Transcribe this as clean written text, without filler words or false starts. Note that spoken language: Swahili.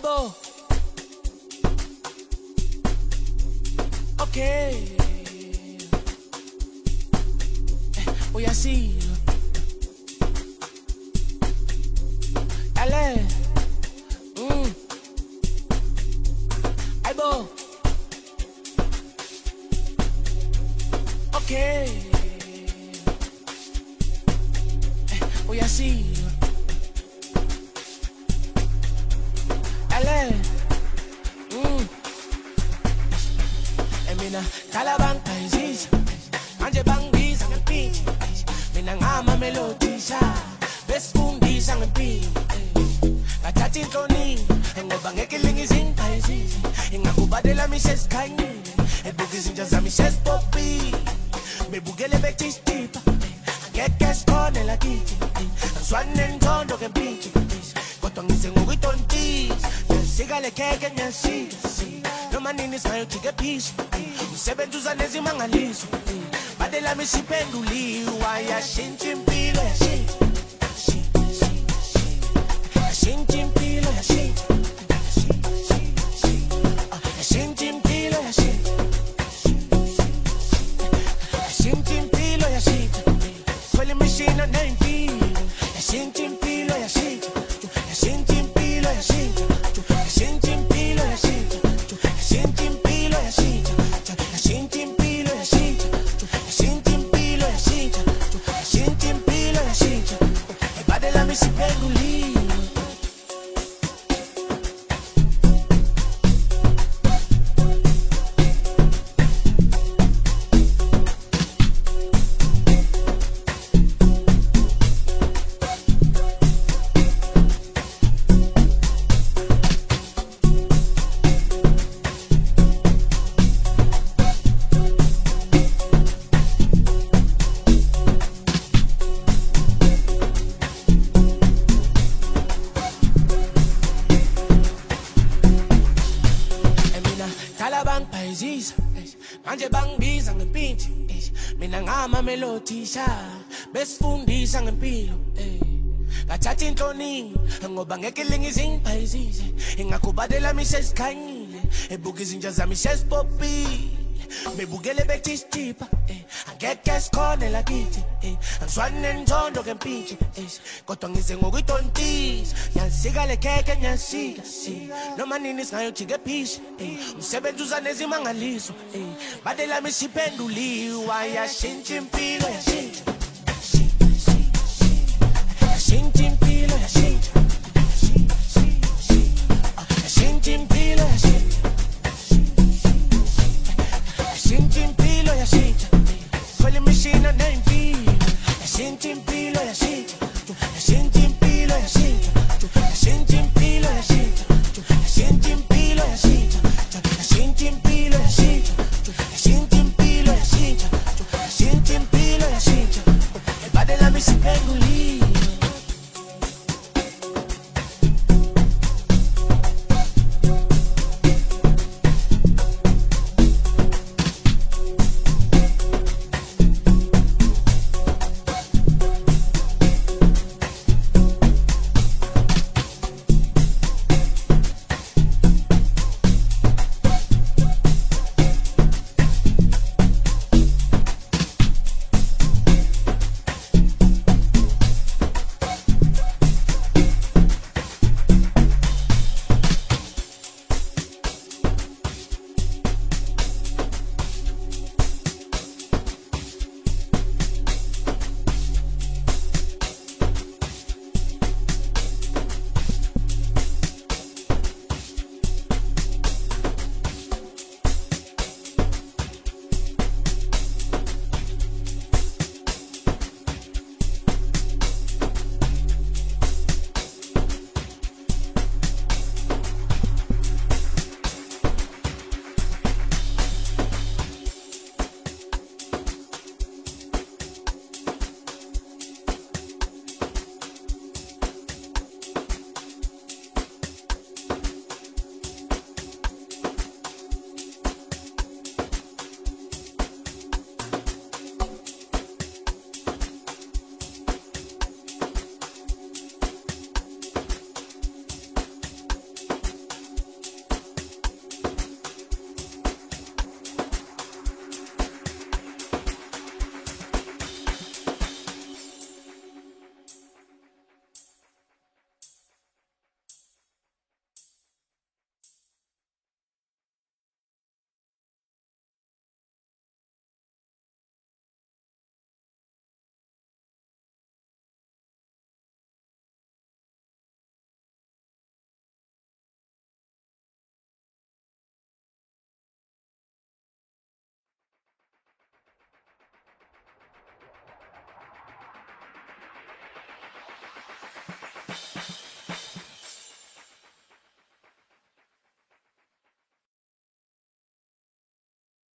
Aibo. Okay. Uyasilo. Ale. Aibo. Okay. Uyasilo. Ale. Mina Calaban Paisis, Manje Bangis and a beach. Minangama melodisha, best fundis and a beat. A chatting Tony, and the Bangekiling is in Paisis. In Akubadela Mises Kanye, and Bookies in just a Mises Poppy. Me Bugele Betis deep, get gas corner like it. And Swan and John Dog and Beach. Cotton is in Witon Tees, Sigale Cake and Yancy. No man in his mind to get peace. Seven to Zanezi Mangalis. Badela Missy Penduli, why I shinchim pilo, I shinchim pilo, I shinchim pilo, I shinchim pilo, I Calling machine on 19. I shinchim pilo, I shinchim pilo, I shinchim pilo, I Calaban Paisis, Manje Bangis and the beach. Minangama melodisha, best fundis and a pillow. A chatting Tony, and go Bangekiling is in Paisis. In Akubadela Mises Kanye, a book is in just a Mises Poppy. Me Bugele Betis deep, and get gas corner like it. And Swan and John Dog and Peach. Cotton is in Witon Tees, Yan Sigale Cake and Yancy. No man in his mind to get peace. Seven to Zanezi Mangalis. Badela Missy Penduli, why I shinchim pilo, I